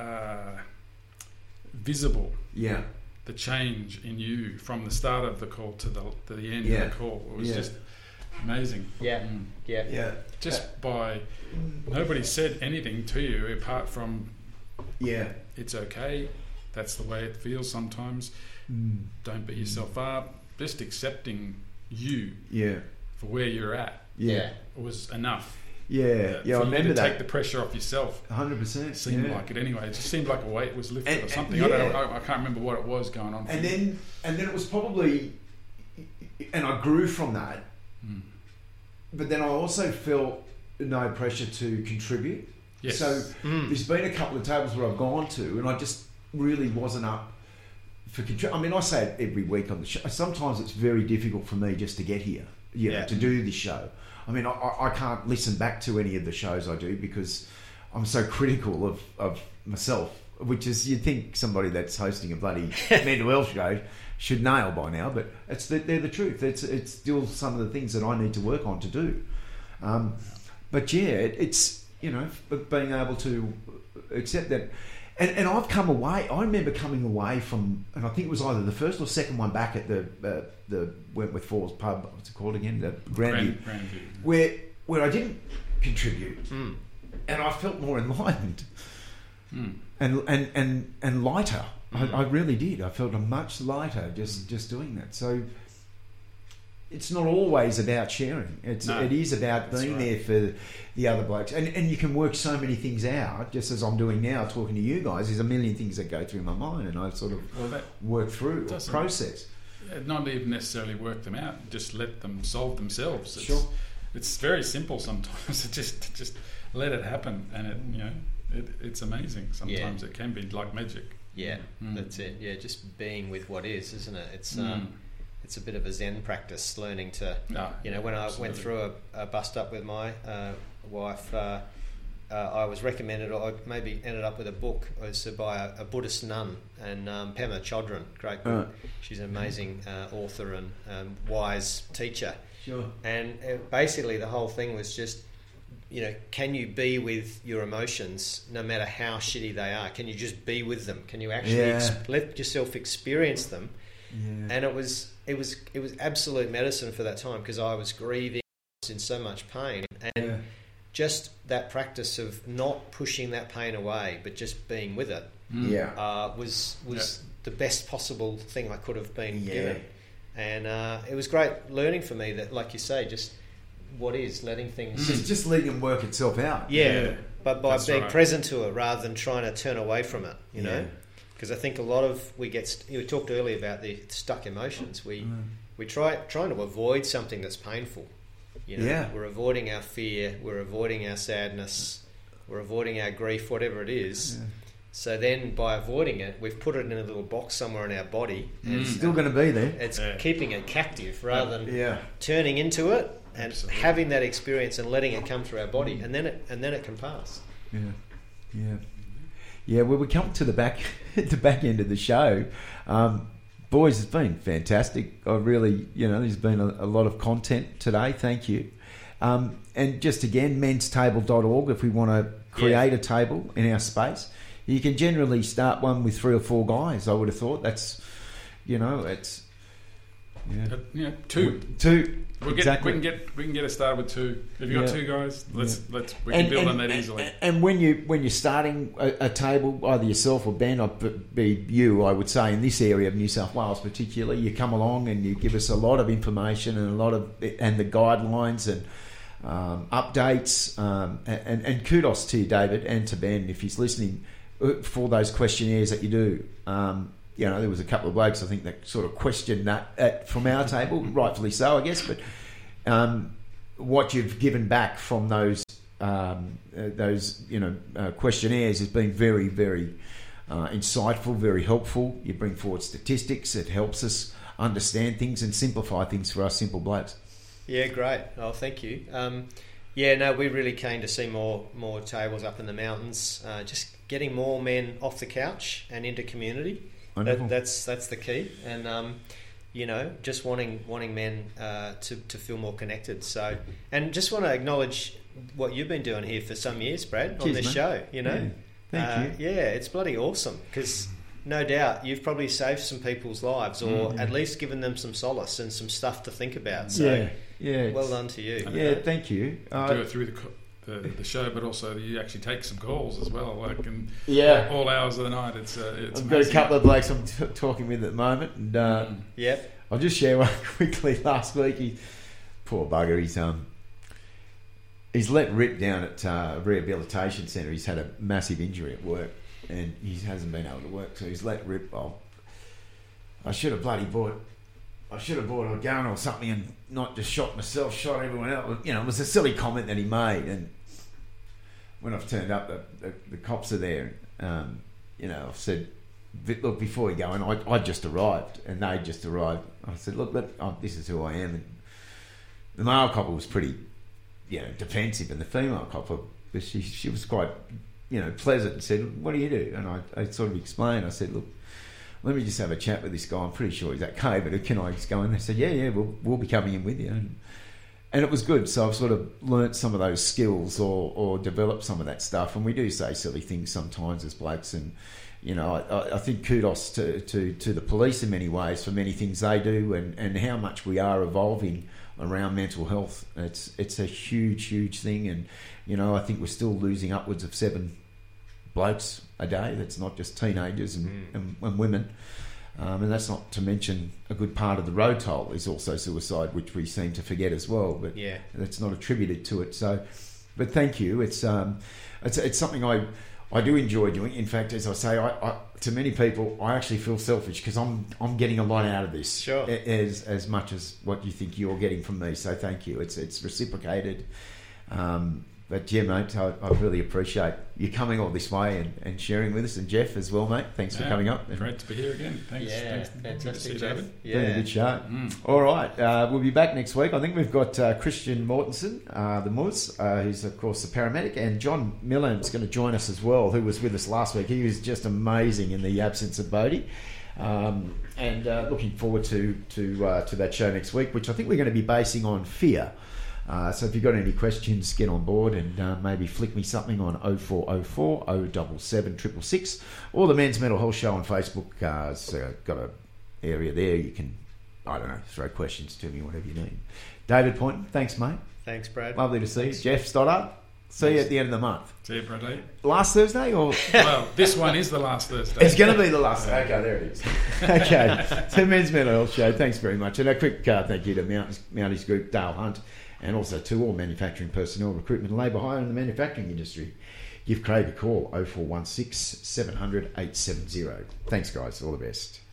visible. Yeah. The change in you from the start of the call to the end of the call. It was just amazing. Just by nobody said anything to you apart from it's okay, that's the way it feels sometimes. Don't beat yourself up. Just accepting you for where you're at was enough. I remember that. Take the pressure off yourself. 100%. Seemed like it anyway. It just seemed like a weight was lifted or something. I can't remember what it was going on. And then it was probably, and I grew from that. But then I also felt no pressure to contribute. Yes. So there's been a couple of tables where I've gone to and I just really wasn't up for control. I mean, I say it every week on the show. Sometimes it's very difficult for me just to get here, to do this show. I mean, I can't listen back to any of the shows I do because I'm so critical of myself, which is, you'd think somebody that's hosting a bloody mental health show should nail by now, but they're the truth. It's still some of the things that I need to work on to do. But yeah, it's, being able to accept that. And I've come away, I remember coming away from, and I think it was either the first or second one back at the Wentworth Falls pub, what's it called again? The Grandview. Where I didn't contribute. And I felt more enlightened and lighter. I really did. I felt much lighter just doing that. So it's not always about sharing. It is about being there for the other blokes. And you can work so many things out, just as I'm doing now, talking to you guys. There's a million things that go through my mind, and I sort of work through or process. Not even necessarily work them out, just let them solve themselves. It's very simple sometimes. just let it happen, and it's amazing. Sometimes it can be like magic. Yeah, that's it. Yeah, just being with what is, isn't it? It's a bit of a Zen practice, learning to, when I went through a bust up with my wife, I was recommended, or I maybe ended up with a book, it was by a Buddhist nun, and Pema Chodron, great book. She's an amazing author and wise teacher. Sure. And basically the whole thing was just, can you be with your emotions no matter how shitty they are? Can you just be with them? Can you actually let yourself experience them? Yeah. And it was absolute medicine for that time, because I was grieving, I was in so much pain, and just that practice of not pushing that pain away but just being with it was the best possible thing I could have been given. And it was great learning for me that, like you say, just what is, letting things just letting them work itself out. But by being present to it rather than trying to turn away from it, you know. Because I think a lot of we talked earlier about the stuck emotions. We trying to avoid something that's painful. We're avoiding our fear, we're avoiding our sadness, we're avoiding our grief, whatever it is. So then, by avoiding it, we've put it in a little box somewhere in our body. And it's still going to be there. It's keeping it captive rather than turning into it and having that experience and letting it come through our body, and then it can pass. Yeah, well, we come to the back end of the show. Boys, it's been fantastic. I really, there's been a lot of content today. Thank you. And just again, menstable.org, if we want to create a table in our space. You can generally start one with 3 or 4 guys, I would have thought. That's, it's... Two. Exactly. We can get it started with 2. If you've got 2 guys, we can build on that easily. And when you're starting a table, either yourself or Ben, I'd be you, I would say, in this area of New South Wales particularly, you come along and you give us a lot of information and the guidelines and updates, and kudos to you, David, and to Ben if he's listening, for those questionnaires that you do. There was a couple of blokes, I think, that sort of questioned that from our table, rightfully so, I guess. But what you've given back from those questionnaires has been very, very insightful, very helpful. You bring forward statistics. It helps us understand things and simplify things for us simple blokes. Yeah, great. Oh, thank you. We're really keen to see more tables up in the mountains. Just getting more men off the couch and into community. That's the key, and just wanting men to feel more connected. So, and just want to acknowledge what you've been doing here for some years, Brad, on this show. Thank you. It's bloody awesome, because no doubt you've probably saved some people's lives, or at least given them some solace and some stuff to think about. So, well done to you. Yeah, thank you. Do it through the show, but also you actually take some calls as well, all hours of the night. It's I've got a couple of blokes I'm talking with at the moment, and I'll just share one quickly. Last week, poor bugger, he's let rip down at a rehabilitation centre. He's had a massive injury at work and he hasn't been able to work, so he's let rip. I should have bought a gun or something and not just shot myself, shot everyone else. It was a silly comment that he made, and when I've turned up, the cops are there. You know, I've said, look, before you go, and I just arrived, and they just arrived. I said, look, this is who I am. And the male copper was pretty, you know, defensive, and the female copper, but she was quite, you know, pleasant, and said, what do you do? And I sort of explained. I said, look, let me just have a chat with this guy. I'm pretty sure he's okay, but can I just go in? They said, yeah, we'll be coming in with you. And it was good. So I've sort of learnt some of those skills or developed some of that stuff. And we do say silly things sometimes as blokes. And, you know, I think kudos to the police in many ways for many things they do and how much we are evolving around mental health. It's a huge, huge thing. And, you know, I think we're still losing upwards of 7 blokes a day. That's not just teenagers and women. And that's not to mention a good part of the road toll is also suicide, which we seem to forget as well. But that's not attributed to it. So, but thank you. It's something I do enjoy doing. In fact, as I say, I to many people, I actually feel selfish because I'm getting a lot out of this. Sure. As much as what you think you're getting from me. So thank you. It's reciprocated. But yeah, mate, I really appreciate you coming all this way and sharing with us. And Jeff as well, mate. Thanks for coming up. Great to be here again. Thanks. Yeah, Thanks. fantastic, Jeff. David. Yeah. Been a good show. All right, we'll be back next week. I think we've got Christian Mortensen, the Moz, who's of course the paramedic, and John Millen's going to join us as well, who was with us last week. He was just amazing in the absence of Bodie. And looking forward to that show next week, which I think we're going to be basing on fear. So if you've got any questions, get on board and maybe flick me something on 0404 077 666 or the Men's Mental Health Show on Facebook. It's got an area there. You can, I don't know, throw questions to me, whatever you need. David Poynton, thanks, mate. Thanks, Brad. Lovely to see you. Jeff Stoddart, see you at the end of the month. See you, Bradley. Last Thursday or? Well, this one is the last Thursday. It's going to be the last. Okay, there it is. Okay, so Men's Mental Health Show. Thanks very much. And a quick thank you to Mounties Group, Dale Hunt, and also to all manufacturing personnel, recruitment and labour hire in the manufacturing industry. Give Craig a call, 0416 700 870. Thanks, guys. All the best.